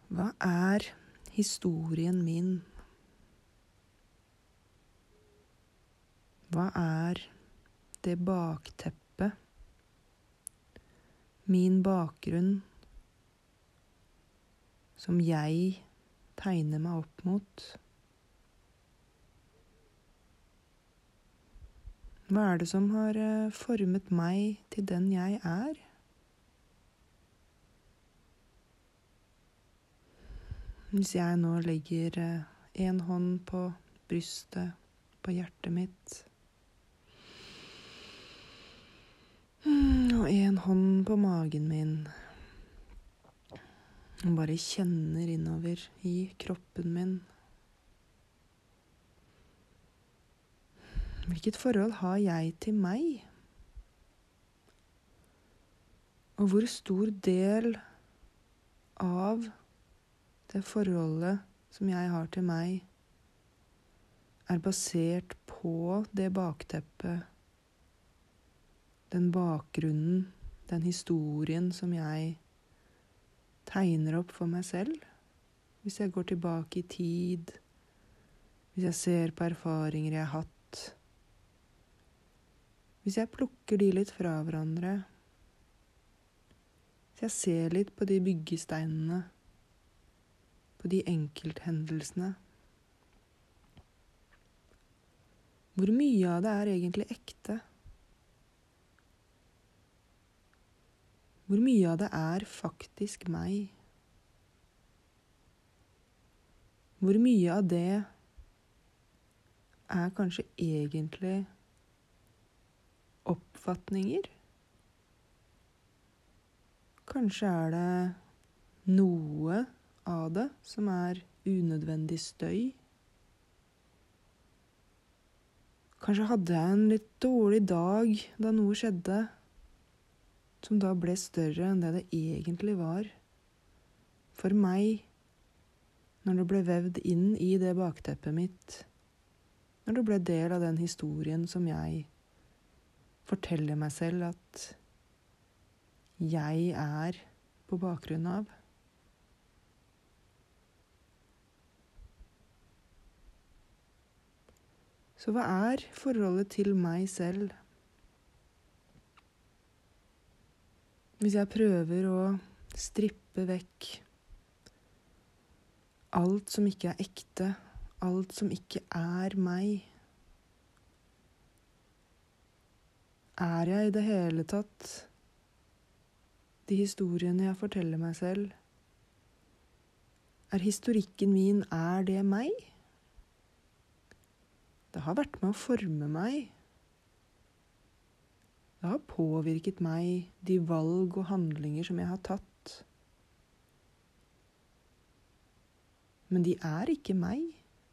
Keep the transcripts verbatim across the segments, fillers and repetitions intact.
Hva er historien min? Hva er det bakteppet, min bakgrunn, som jeg tegner meg opp mot? Hva er det som har formet meg til den jeg er? Hvis jeg nå legger en hånd på brystet, på hjertet mitt, og en hånd på magen min, og bare kjenner innover i kroppen min. Hvilket forhold har jeg til meg? Og hvor stor del av det forholdet som jeg har til meg, er basert på det bakteppet, den bakgrunnen, den historien som jeg tegner opp for meg selv? Hvis jeg går tilbake i tid, hvis jeg ser på erfaringer jeg har hatt, hvis jeg plukker de litt fra hverandre, hvis jeg ser litt på de byggesteinene, på de enkelthendelsene. Hvor mye av det er egentlig ekte? Hvor mye av det er faktisk meg? Hvor mye av det er kanskje egentlig oppfatninger? Kanskje er det noe av det som er unødvendig støy. Kanskje hadde jeg en litt dårlig dag da noe skjedde, som da ble større enn det det egentlig var. For meg, når det ble vevd inn i det bakteppet mitt, når det ble del av den historien som jeg forteller meg selv at jeg er på bakgrunn av. Så hva er forholdet til meg selv? Hvis jeg prøver å strippe vekk alt som ikke er ekte, alt som ikke er meg, er jeg i det hele tatt de historiene jeg forteller meg selv? Er historikken min, er det meg? Det har vært med å forme meg. Det har påvirket meg, de valg og handlinger som jeg har tatt. Men de er ikke meg.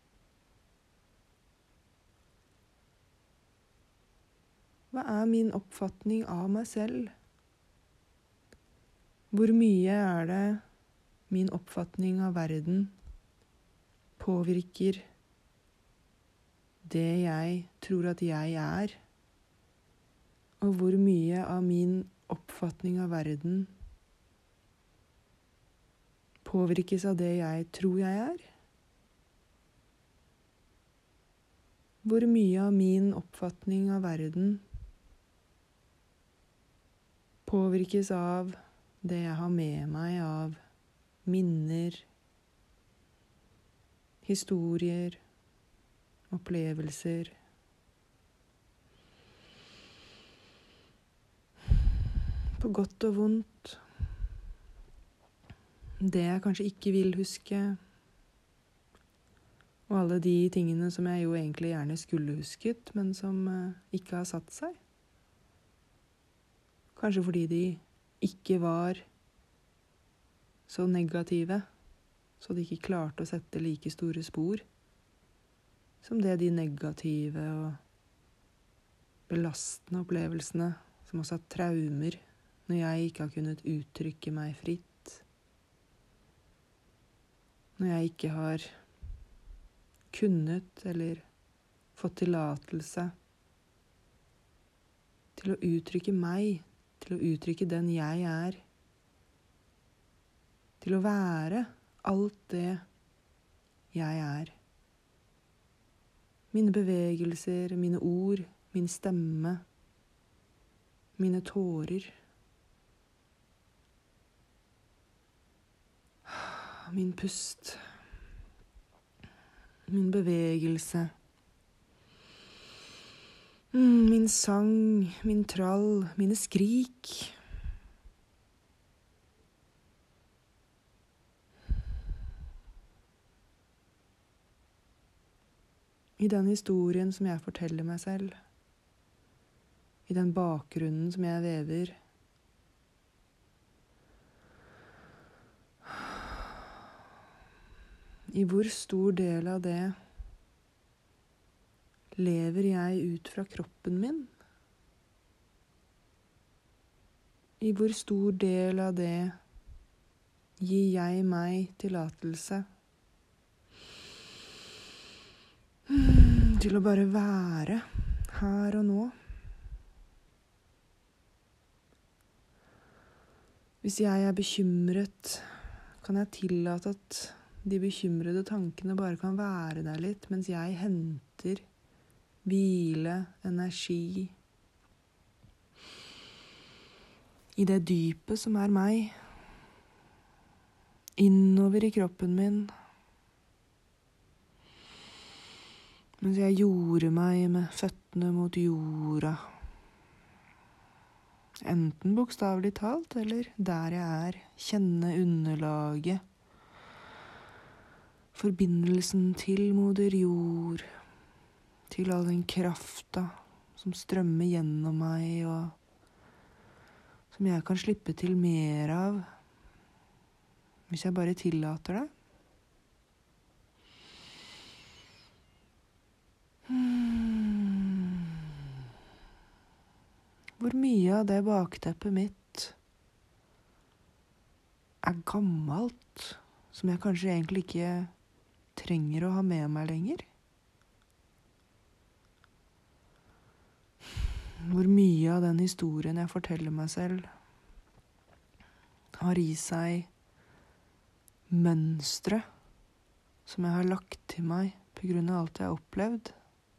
Hva er min oppfatning av meg selv? Hvor mye er det min oppfatning av verden påvirker det jeg tror at jeg er, og hvor mye av min oppfatning av verden påvirkes av det jeg tror jeg er? Hvor mye av min oppfatning av verden påvirkes av det jeg har med meg av minner, historier, opplevelser? På godt og vondt. Det jeg kanskje ikke vil huske. Og alle de tingene som jeg jo egentlig gjerne skulle husket, men som ikke har satt seg. Kanskje fordi de ikke var så negative, så de ikke klarte å sette like store spor som det de negative og belastende opplevelsene, som også har traumer, når jeg ikke har kunnet uttrykke meg fritt. Når jeg ikke har kunnet eller fått tillatelse til å uttrykke meg, til å uttrykke den jeg er, til å være alt det jeg er. Mine bevegelser, mine ord, min stemme, mine tårer. Min pust, min bevegelse, min sang, min trall, mine skrik. I den historien som jeg forteller meg selv, i den bakgrunnen som jeg vever. I hvor stor del av det lever jeg ut fra kroppen min? I hvor stor del av det gir jeg meg tillatelse til å bare være her og nå? Hvis jeg er bekymret, kan jeg tillate at de bekymrede tankene bare kan være der litt, mens jeg henter hvile, energi i det dypet som er meg, innover i kroppen min, mens jeg jorder meg med føttene mot jorda, enten bokstavelig talt, eller der jeg er, kjenne underlaget, forbindelsen til moder jord, til all den krafta som strømmer gjennom meg, og som jeg kan slippe til mer av, hvis jeg bare tillater det. Hmm. Hvor mye av det bakteppet mitt er gammelt, som jeg kanskje egentlig ikke trenger å ha med meg lenger? Hvor mye av den historien jeg forteller meg selv har i seg mønstre som jeg har lagt til meg på grunn av alt jeg har opplevd?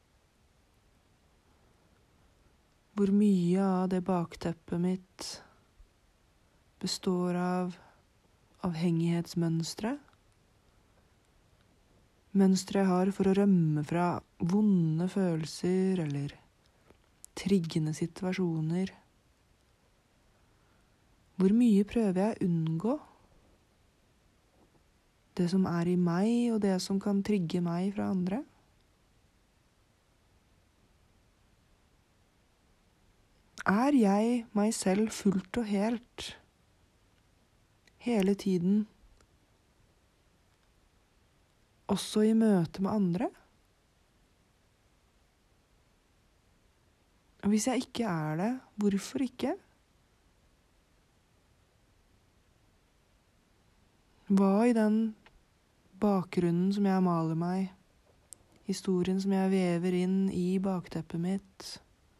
Hvor mye av det bakteppet mitt består av avhengighetsmønstre? Mønstre jeg har for å rømme fra vonde følelser eller triggende situasjoner. Hvor mye prøver jeg å unngå det som er i meg, og det som kan trigge meg fra andre? Er jeg meg selv fullt og helt, hele tiden, også i møte med andre? Og hvis jeg ikke er det, hvorfor ikke? Hva i den bakgrunnen som jeg maler meg, historien som jeg vever inn i bakteppet mitt,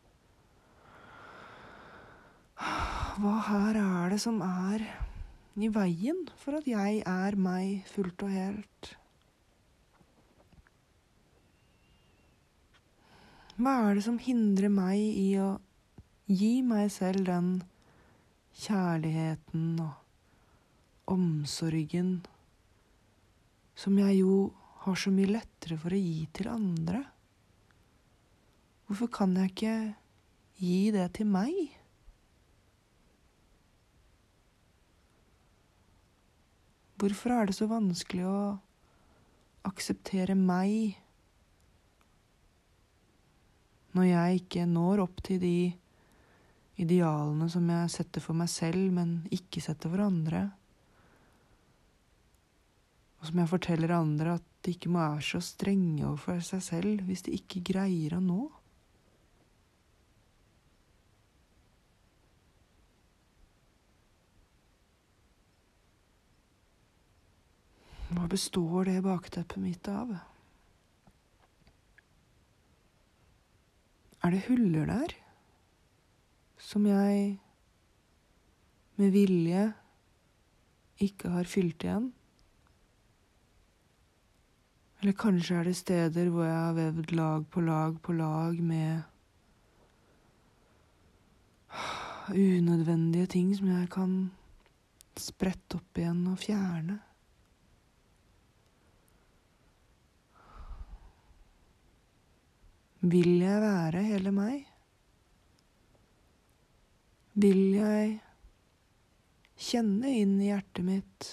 hva her er det som er i veien for at jeg er meg fullt og helt? Hva er det som hindrer meg i å gi meg selv den kjærligheten og omsorgen som jeg jo har så mye lettere for å gi til andre? Hvorfor kan jeg ikke gi det til meg? Hvorfor er det så vanskelig å akseptere meg når jeg ikke når opp til de idealene som jeg setter for meg selv, men ikke setter for andre? Og som jeg forteller andre at de ikke må være så strenge overfor seg selv hvis de ikke greier å nå. Hva består det bakteppet mitt av? Er det huller der som jeg med vilje ikke har fylt igjen? Eller kanskje er det steder hvor jeg har vevd lag på lag på lag med unødvendige ting som jeg kan sprette opp igjen og fjerne. Vil jeg være hele meg? Vil jeg kjenne inn i hjertet mitt,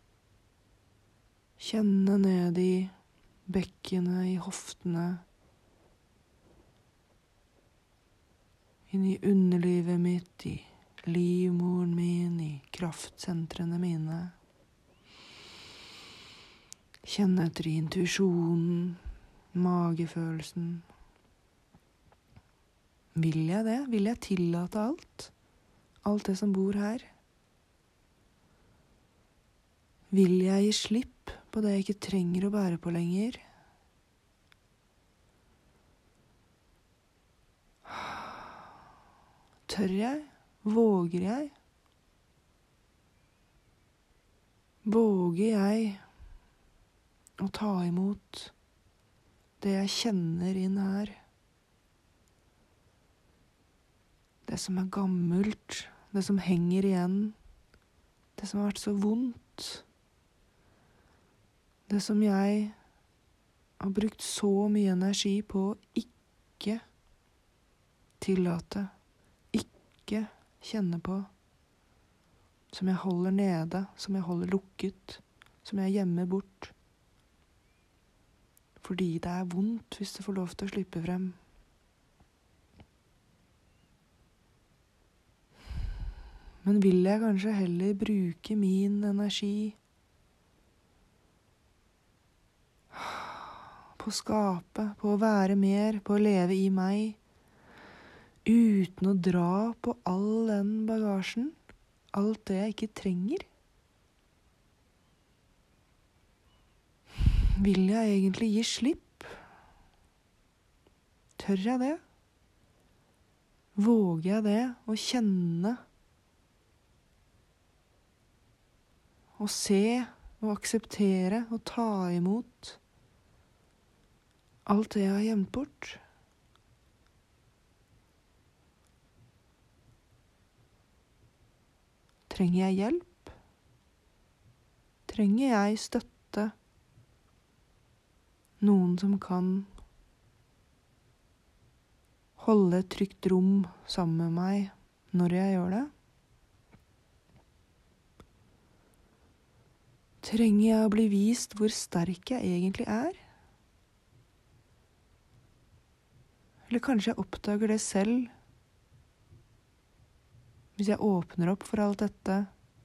kjenne ned i bekkene, i hoftene, inn i underlivet mitt, i livmoren min, i kraftsentrene mine. Kjenne etter i intuisjonen, magefølelsen. Vil jeg det? Vil jeg tillate alt? Alt det som bor her? Vil jeg gi slipp på det jeg ikke trenger å bære på lenger? Tør jeg? Våger jeg? Våger jeg å ta imot det jeg kjenner inn her? Det som er gammelt, det som henger igjen, det som har vært så vondt. Det som jeg har brukt så mye energi på å ikke tillate, ikke kjenne på. Som jeg holder nede, som jeg holder lukket, som jeg gjemmer bort. Fordi det er vondt hvis det får lov til å slippe frem. Men vil jeg kanskje heller bruke min energi på å skape, på å være mer, på å leve i meg, uten å dra på all den bagasjen, alt det jeg ikke trenger? Vil jeg egentlig gi slipp? Tør jeg det? Våger jeg det å kjenne og se og akseptere og ta imot alt det jeg har gjemt bort? Trenger jeg hjelp? Trenger jeg støtte? Noen som kan holde et trygt rom sammen med meg når jeg gjør det? Trenger jeg å bli vist hvor sterk jeg egentlig er? Eller kanskje jeg oppdager det selv, hvis jeg åpner opp for alt dette,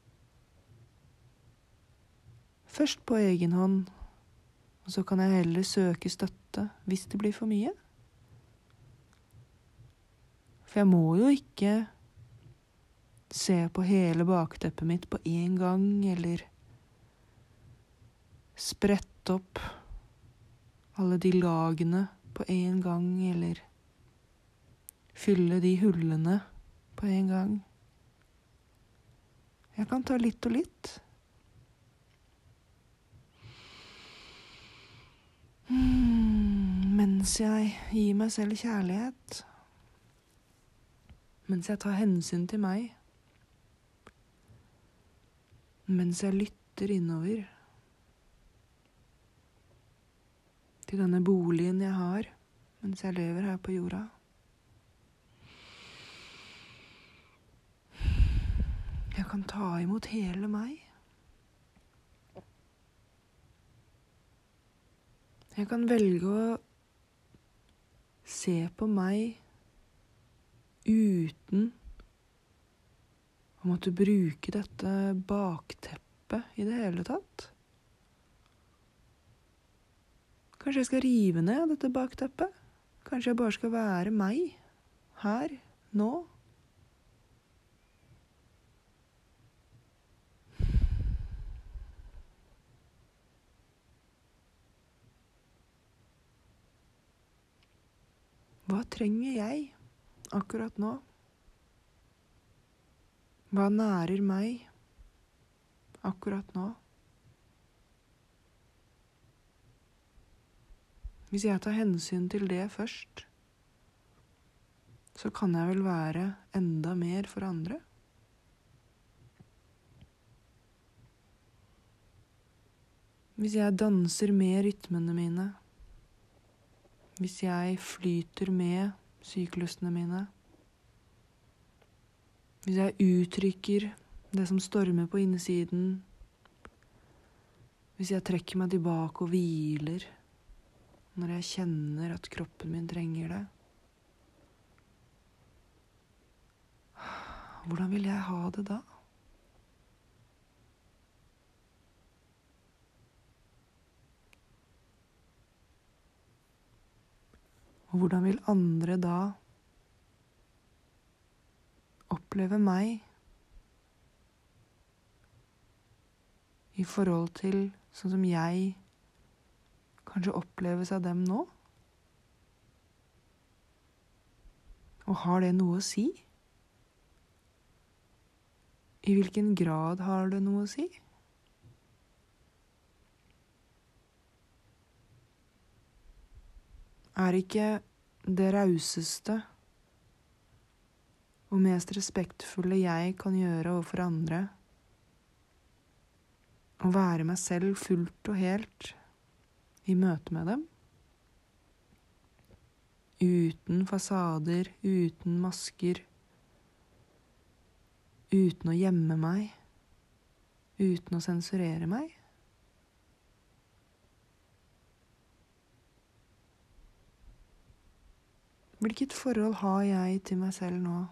først på egen hånd, og så kan jeg heller søke støtte hvis det blir for mye. For jeg må jo ikke se på hele bakteppet mitt på en gang, eller sprette opp alle de lagene på en gang, eller fylle de hullene på en gang. Jeg kan ta litt og litt. Hmm, mens jeg gir meg selv kjærlighet. Mens jeg tar hensyn til meg. Mens jeg lytter innover. Til denne boligen jeg har, mens jeg lever her på jorda. Jeg kan ta imot hele meg. Jeg kan velge å se på meg uten å måtte bruke dette bakteppet i det hele tatt. Kanskje jeg skal rive ned dette bakteppet? Kanskje jeg bare skal være meg, her, nå? Hva trenger jeg akkurat nå? Hva nærer meg akkurat nå? Hvis jeg tar hensyn til det først, så kan jeg vel være enda mer for andre. Hvis jeg danser med rytmene mine, hvis jeg flyter med syklusene mine, hvis jeg uttrykker det som stormer på innsiden, hvis jeg trekker meg tilbake og hviler når jeg kjenner at kroppen min trenger det, hvordan vil jeg ha det da? Og hvordan vil andre da oppleve meg i forhold til sånn som jeg kanskje oppleves av dem nå? Og har det noe å si? I hvilken grad har det noe å si? Er ikke det rauseste og mest respektfulle jeg kan gjøre overfor andre å være meg selv fullt og helt i møte med dem? Uten fasader, uten masker, uten å gjemme meg, uten å sensurere meg? Hvilket forhold har jeg til meg selv nå?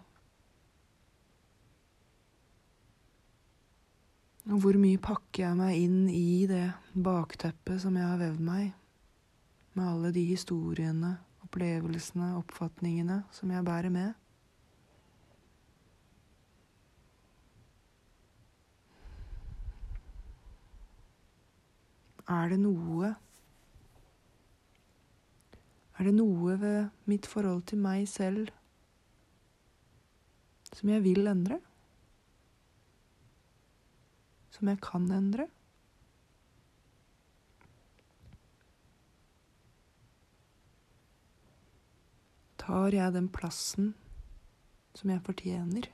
Og hvor mye pakker jeg meg inn i det bakteppet som jeg har vevd meg, med alle de historiene, opplevelsene, oppfatningene som jeg bærer med? Er det noe Er det noe ved mitt forhold til meg selv som jeg vil endre? Som jeg kan endre? Tar jeg den plassen som jeg fortjener?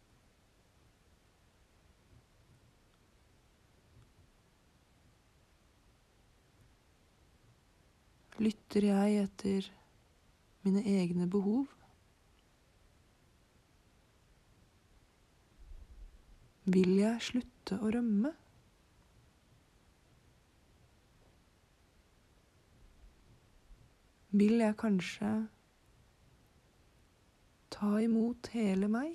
Lytter jeg etter mine egne behov? Vil jeg slutte å rømme? Vil jeg kanskje ta imot hele meg?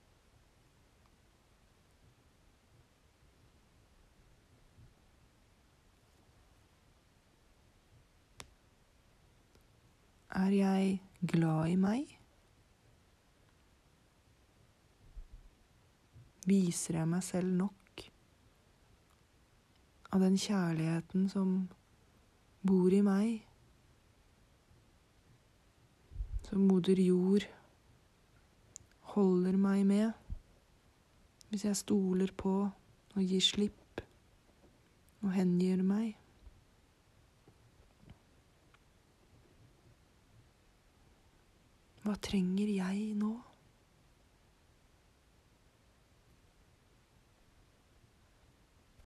Er jeg glad i meg? Viser jeg meg selv nok av den kjærligheten som bor i meg, som moder jord holder meg med, hvis jeg stoler på og gir slipp og hengir meg? Hva trenger jeg nå?